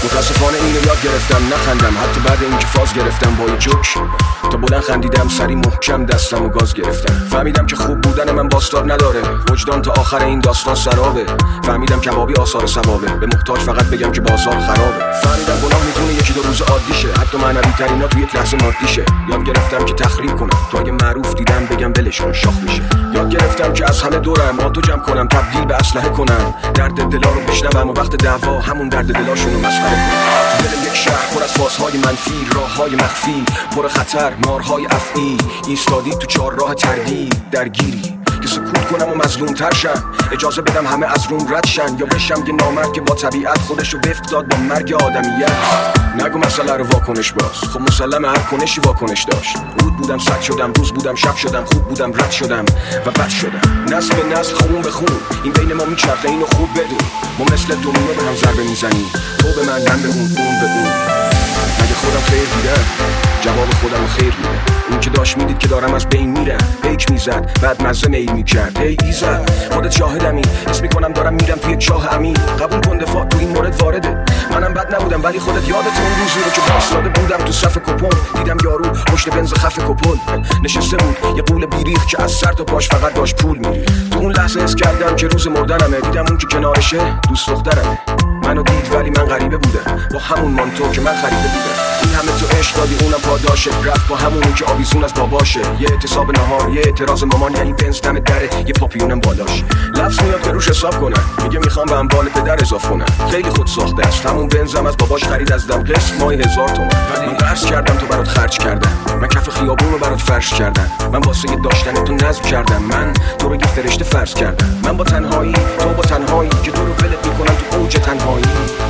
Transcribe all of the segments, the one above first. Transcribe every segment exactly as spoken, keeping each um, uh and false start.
متاسفانه اینو یاد گرفتم نخندم، حتی بعد اینکه فاز گرفتم با یه جوک تا بلند خندیدم، سری محکم دستم و گاز گرفتم. فهمیدم که خوب بودن من باستاب نداره، وجدان تا آخر این داستان سرابه. فهمیدم کبابی آثار ثوابه، به محتاج فقط بگم که بازار خرابه. فهمیدم گناه میتونه یکی دو روز عادیشه، حتی معنوی ترینا تو یک لحظه مادیشه. یاد گرفتم که تخریب کنم تو اگه معروف دیدم بگم ولش کن شاخ میشه. یاد گرفتم که از همه دورم آتو جمع کنم، تبدیل به اسلحه کنم، درد دلا رو بشنوم و وقت دعوا همون درد دلاشونو مسخره کنم. تو دل یک شهر پر از فازهای منفی، راههای مخفی پر خطر، مارهای افعی، ایستادی تو چهار راه تردید درگیری که سکوت کنم و مظلوم تر شم، اجازه بدم همه از روم رد شن، یا بشم یه نامرد که با طبیعت خودشو وفق داد با مرگ آدمیت. نگو مسئله رو واکنش باز، خب مسلمه هر کنشی واکنش داشت. رود بودم سد شدم، روز بودم شب شدم، خوب بودم رد شدم و بد شدم. نسل به نسل، خون به خون، این بین ما میچرخه، اینو خوب بدون. ما مثل دومینو به هم ضربه میزنیم، تو به من، من به اون، اون به اون. مگه خودم خیر دیدم؟ جواب خودم خیر میده. اون که داشت میدید که دارم از بین میرم، پیک میزد بعد مزه میل میکرد. هی ایزد خودت شاهدمی، حس میکنم دارم میرم توی چاه عمیق. قبول کن دفاع تو این مورد وارده، منم بد نبودم ولی خودت یادت اون روزی رو که باستاده بودم تو صف کپون، دیدم یارو پشت بنز خف کپل نشسته بود، یه قول بیریخ که از سر تا پاش فقط داشت پول میری. تو اون لحظه حس کردم که روز مردنمه، دیدم اون که کنارشه دوست دخترمه. منو دید ولی من غریبه بودم، با همون مانتو که من خریده بودم. این همه تو عشق دادی اونم پاداشه، رفت با همونی که آویزون از باباشه. یه اعتصاب نهار، یه اعتراض مامان، یعنی بنز دم دره، یه پاپیونم بالاش. لفظ میاد که روش حساب کنم، میگه میخوام به اموال پدر اضاف کنم. خیلی خود ساخته است، همون بنزم از باباش خرید از دم قسط ماهی هزار تومن. من قرض کردم تو برات خرج کردم، من کف خیابون رو برات فرش کردم، من واسه داشتن تو نظم کردم، من تو رو یه فرشته فرض کردم. من با تنهایی، تو با تنهایی که تو رو ولت میکنم تو اوج تنهایی.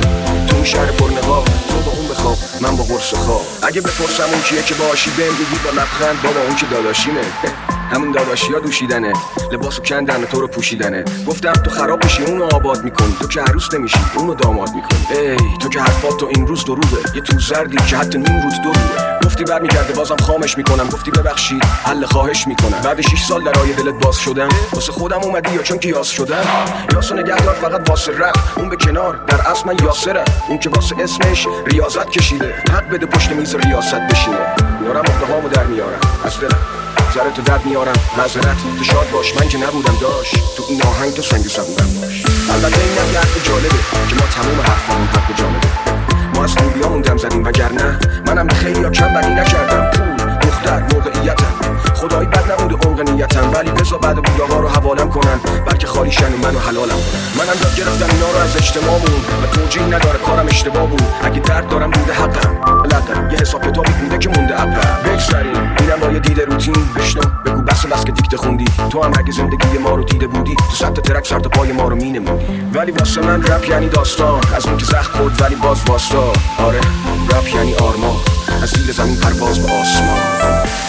تو این شهر پرنقاب، تو با اون بخواب، من با قرص خواب. اگه بپرسم اون کیه که باشی بهم بگی با لبخند بابا اون که داداشیمه. همون داداشی ها دوشیدنه، لباسو کندن و تو رو پوشیدنه. گفتم تو خراب بشی اونو آباد میکنی، تو که عروس نمیشی اونو داماد میکنی. ای تو که حرفات تو این روز دروغه، یه تو زردی که حتی نیم روز دروغه. گفتی برمیگرده بازم خامش میکنم، گفتی ببخشید حل خواهش میکنم. بعد شش سال درای دلت باز شدم، واسه خودم اومدی یا چون که یاس شدم؟ یاسو نگهدار فقط واسه رفت، اون به کنار در اصل من یاسرم. اون که واسه اسمش ریاضت کشیده، حق بده پشت میز ریاست بشینه. میارم عقده هامو در میارم از دلم، سر تو درد میارم معذرت، تو شاد باش من که نبودم داشت تو این آهنگ تو سنگ صبورم باش. البته اینم یه حرف جالبه که ما تموم حرفامون حرف جالبه. ما از خوبیامون دم زدیم وگرنه منم به خیلی ها کم بدی نکردم. پول، دختر، موقعیتم، خدایی بد نبوده عمق نیتم، ولی بذار بعد بوداها رو حوالم کنن، بلکه خالی شن منو حلالم کنن. منم یاد گرفتم اینا رو از اجتماعمون و توجیه نداره کارم اشتباه بود. اگه درد دارم بوده حقم، بلقم یه حساب کتابی بوده که مونده عقب. بگذاریم میرم با یه دید روتین، بشنو بگو بس بس که دیکته خوندی. تو هم اگه زندگی ما رو دیده بودی، تو صد تا ترک سر تا پای ما رو مینمودی. ولی واسه من رپ یعنی داستان، از اون که زخم خورد ولی باز واستا. آره رپ یعنی آرمان، از زیر زمین پرواز به آسمان.